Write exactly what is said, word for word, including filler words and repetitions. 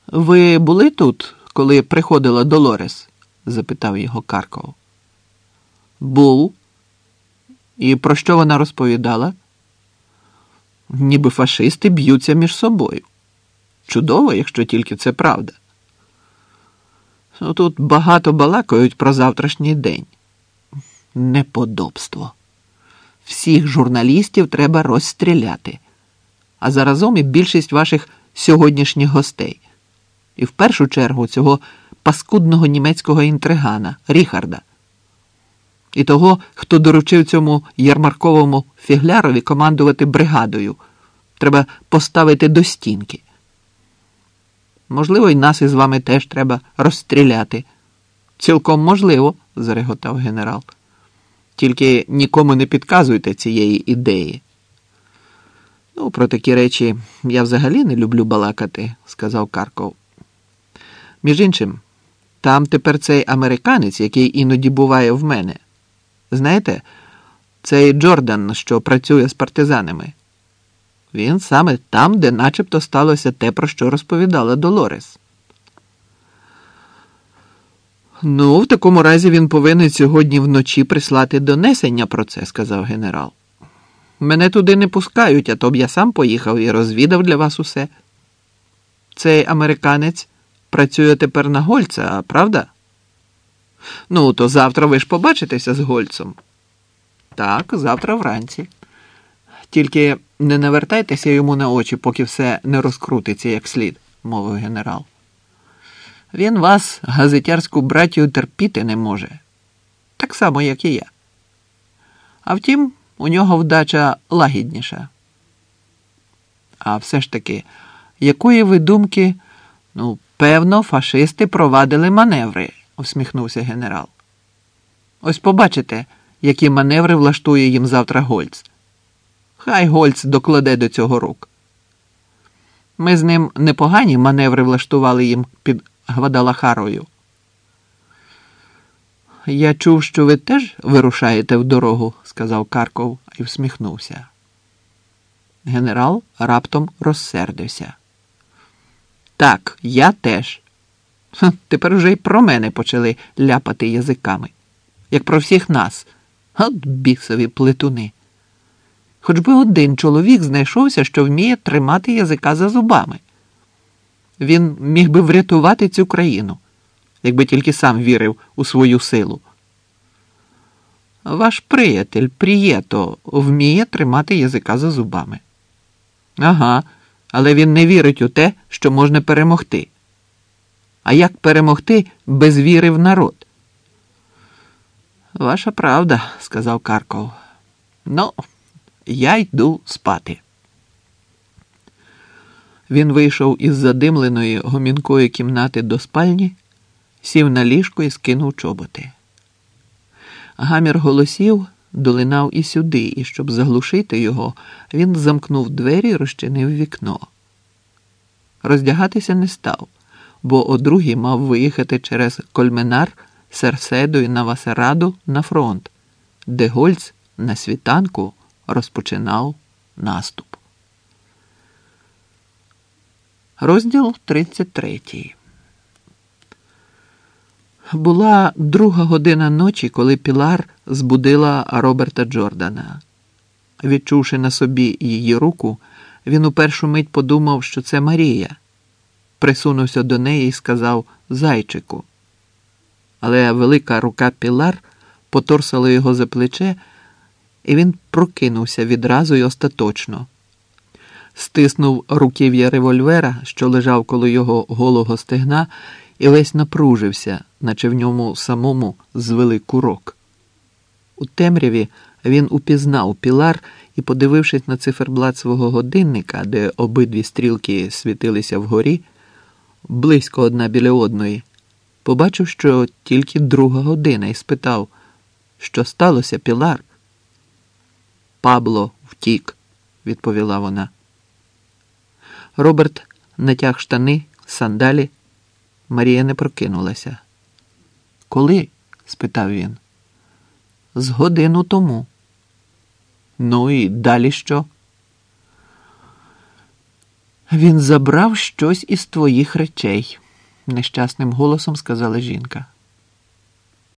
Ви були тут, коли приходила Долорес? Запитав його Карков. Був. І про що вона розповідала? Ніби фашисти б'ються між собою. Чудово, якщо тільки це правда. Тут багато балакають про завтрашній день. Неподобство. Всіх журналістів треба розстріляти. А заразом і більшість ваших сьогоднішніх гостей. І в першу чергу цього паскудного німецького інтригана Ріхарда. І того, хто доручив цьому ярмарковому фіглярові командувати бригадою. Треба поставити до стінки. Можливо, і нас із вами теж треба розстріляти. Цілком можливо, зареготав генерал. Тільки нікому не підказуйте цієї ідеї. Ну, про такі речі я взагалі не люблю балакати, сказав Карков. Між іншим, там тепер цей американець, який іноді буває в мене. Знаєте, цей Джордан, що працює з партизанами. Він саме там, де начебто сталося те, про що розповідала Долорес. Ну, в такому разі він повинен сьогодні вночі прислати донесення про це, сказав генерал. Мене туди не пускають, а то б я сам поїхав і розвідав для вас усе. Цей американець працює тепер на Гольца, правда? Ну, то завтра ви ж побачитеся з Гольцом. Так, завтра вранці. Тільки не навертайтеся йому на очі, поки все не розкрутиться як слід, мовив генерал. Він вас, газетярську братію, терпіти не може. Так само, як і я. А втім, у нього вдача лагідніша. А все ж таки, якої ви думки, ну, певно, фашисти провадили маневри, усміхнувся генерал. Ось побачите, які маневри влаштує їм завтра Гольц. Хай Гольц докладе до цього рук. Ми з ним непогані маневри влаштували їм під Гвадалахарою. Я чув, що ви теж вирушаєте в дорогу, сказав Карков і всміхнувся. Генерал раптом розсердився. Так, я теж. Ха, тепер вже й про мене почали ляпати язиками. Як про всіх нас. От бісові плетуни. Хоч би один чоловік знайшовся, що вміє тримати язика за зубами. Він міг би врятувати цю країну, якби тільки сам вірив у свою силу. Ваш приятель, Прієто, вміє тримати язика за зубами. Ага, але він не вірить у те, що можна перемогти. А як перемогти без віри в народ? Ваша правда, сказав Карков. Ну, я йду спати. Він вийшов із задимленої гомінкої кімнати до спальні, сів на ліжко і скинув чоботи. Гамір голосів долинав і сюди, і щоб заглушити його, він замкнув двері і розчинив вікно. Роздягатися не став, бо о другій мав виїхати через Кольменар, Серседу і Навасераду на фронт, де Гольц на світанку розпочинав наступ. Розділ тридцять третій. Була друга година ночі, коли Пілар збудила Роберта Джордана. Відчувши на собі її руку, він у першу мить подумав, що це Марія. Присунувся до неї і сказав «Зайчику». Але велика рука Пілар поторсала його за плече, і він прокинувся відразу й остаточно. Стиснув руків'я револьвера, що лежав коло його голого стегна, і весь напружився, наче в ньому самому звели курок. У темряві він упізнав Пілар і, подивившись на циферблат свого годинника, де обидві стрілки світилися вгорі, близько одна біля одної, побачив, що тільки друга година, і спитав, що сталося, Пілар? «Пабло втік», – відповіла вона. Роберт натяг штани, сандалі. Марія не прокинулася. «Коли?» – спитав він. «З годину тому». «Ну і далі що?» Він забрав щось із твоїх речей, нещасним голосом сказала жінка.